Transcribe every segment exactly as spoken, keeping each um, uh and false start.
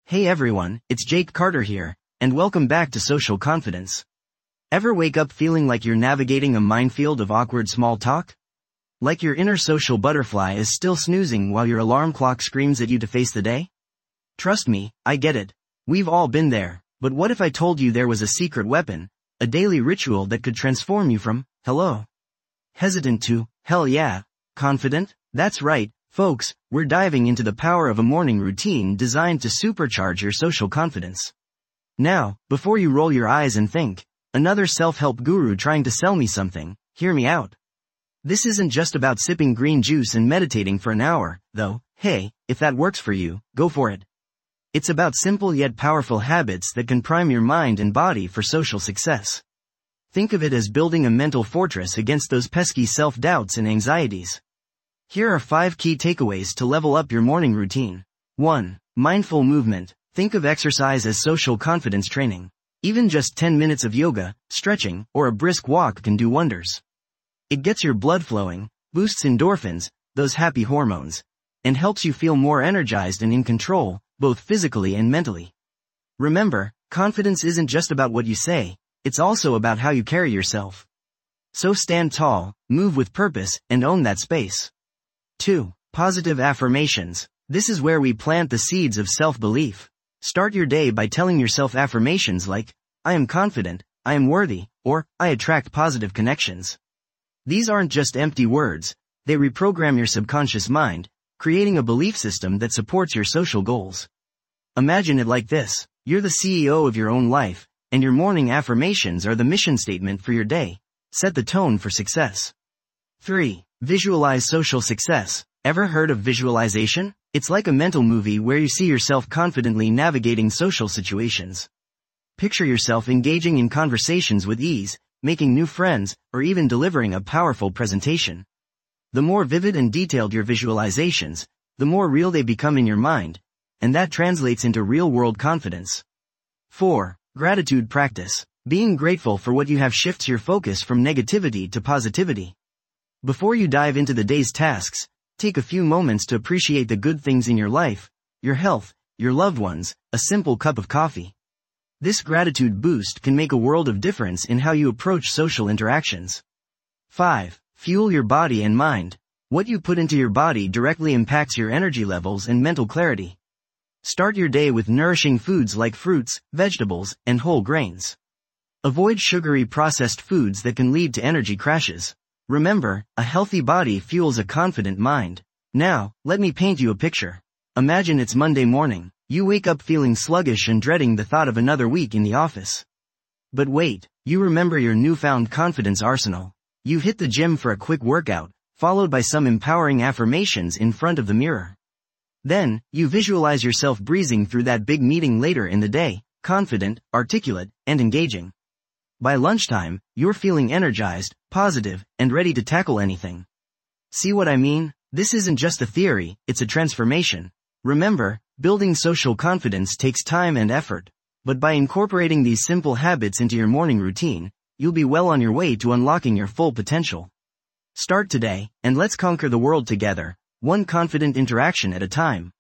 Hey everyone, it's Jake Carter here, and welcome back to Social Confidence. Ever wake up feeling like you're navigating a minefield of awkward small talk? Like your inner social butterfly is still snoozing while your alarm clock screams at you to face the day? Trust me, I get it. We've all been there, but what if I told you there was a secret weapon, a daily ritual that could transform you from, hello, hesitant to, hell yeah, confident? That's right, folks, we're diving into the power of a morning routine designed to supercharge your social confidence. Now, before you roll your eyes and think, another self-help guru trying to sell me something, hear me out. This isn't just about sipping green juice and meditating for an hour, though, hey, if that works for you, go for it. It's about simple yet powerful habits that can prime your mind and body for social success. Think of it as building a mental fortress against those pesky self-doubts and anxieties. Here are five key takeaways to level up your morning routine. one. Mindful movement. Think of exercise as social confidence training. Even just ten minutes of yoga, stretching, or a brisk walk can do wonders. It gets your blood flowing, boosts endorphins, those happy hormones, and helps you feel more energized and in control, both physically and mentally. Remember, confidence isn't just about what you say, it's also about how you carry yourself. So stand tall, move with purpose, and own that space. two. Positive affirmations. This is where we plant the seeds of self-belief. Start your day by telling yourself affirmations like, I am confident, I am worthy, or, I attract positive connections. These aren't just empty words, they reprogram your subconscious mind, creating a belief system that supports your social goals. Imagine it like this, you're the C E O of your own life, and your morning affirmations are the mission statement for your day. Set the tone for success. three. Visualize social success. Ever heard of visualization? It's like a mental movie where you see yourself confidently navigating social situations. Picture yourself engaging in conversations with ease, making new friends, or even delivering a powerful presentation. The more vivid and detailed your visualizations, the more real they become in your mind, and that translates into real-world confidence. four. Gratitude practice. Being grateful for what you have shifts your focus from negativity to positivity. Before you dive into the day's tasks, take a few moments to appreciate the good things in your life, your health, your loved ones, a simple cup of coffee. This gratitude boost can make a world of difference in how you approach social interactions. five. Fuel your body and mind. What you put into your body directly impacts your energy levels and mental clarity. Start your day with nourishing foods like fruits, vegetables, and whole grains. Avoid sugary processed foods that can lead to energy crashes. Remember, a healthy body fuels a confident mind. Now, let me paint you a picture. Imagine it's Monday morning. You wake up feeling sluggish and dreading the thought of another week in the office. But wait, you remember your newfound confidence arsenal. You hit the gym for a quick workout, followed by some empowering affirmations in front of the mirror. Then, you visualize yourself breezing through that big meeting later in the day, confident, articulate, and engaging. By lunchtime, you're feeling energized, positive, and ready to tackle anything. See what I mean? This isn't just a theory, it's a transformation. Remember, building social confidence takes time and effort. But by incorporating these simple habits into your morning routine, you'll be well on your way to unlocking your full potential. Start today, and let's conquer the world together, one confident interaction at a time.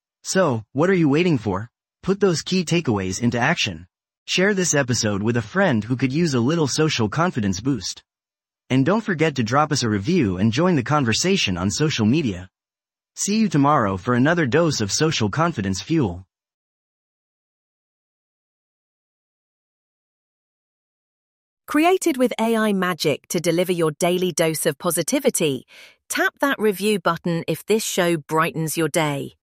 So, what are you waiting for? Put those key takeaways into action. Share this episode with a friend who could use a little social confidence boost. And don't forget to drop us a review and join the conversation on social media. See you tomorrow for another dose of social confidence fuel. Created with A I magic to deliver your daily dose of positivity, tap that review button if this show brightens your day.